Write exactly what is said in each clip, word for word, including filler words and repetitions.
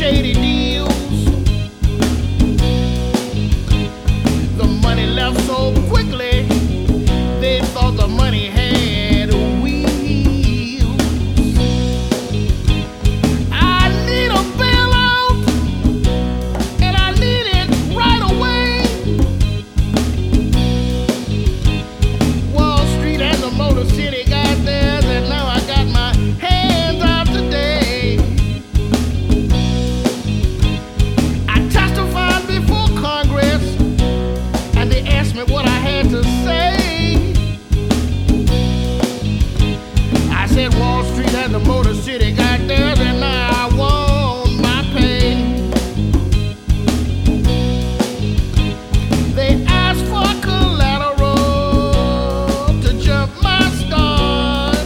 shady deals. The money left so quickly, they thought the money had wheels. I need a bailout, and I need it right away. Wall Street and the Motor City got theirs, and now I got my hands out today. I testified before Congress, and they asked me what I had to say. I said Wall Street and the Motor City got theirs, and now I want my pay. They asked for collateral to jump my start.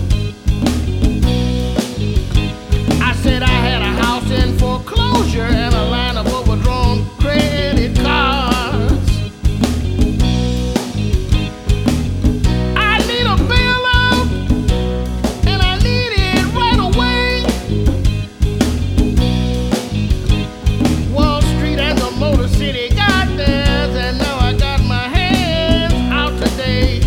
I said I had a house in foreclosure and a line of overdrawn credit cards. I need a bailout, and I need it right away. Wall Street and the Motor City got theirs, and now I got my hands out today.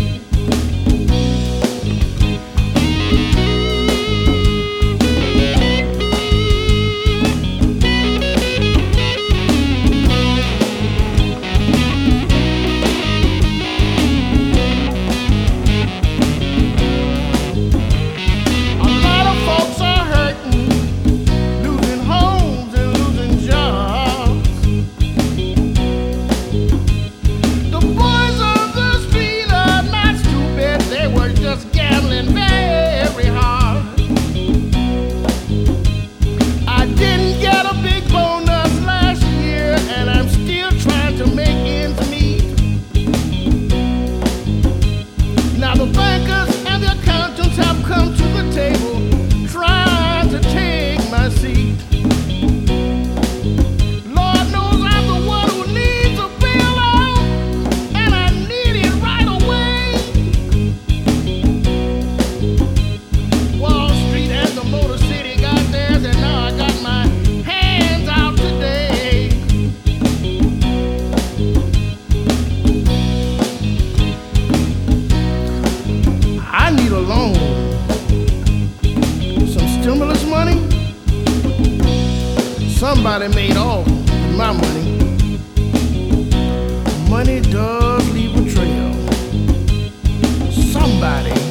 A lot of folks are hurting, losing homes and losing jobs. The boys on the street are not stupid, they were just gambling very hard. I didn't get a big bonus last year, and I'm still trying to make ends meet. Now the bankers and the accountants have come to the table, trying to take my seat. Lord knows I'm the one who needs a bailout, and I need it right away. Wall Street and the Motor City got theirs, and now I got my hands out today. I need a loan, some stimulus money. Somebody made off with my money. Money does leave a trail. Somebody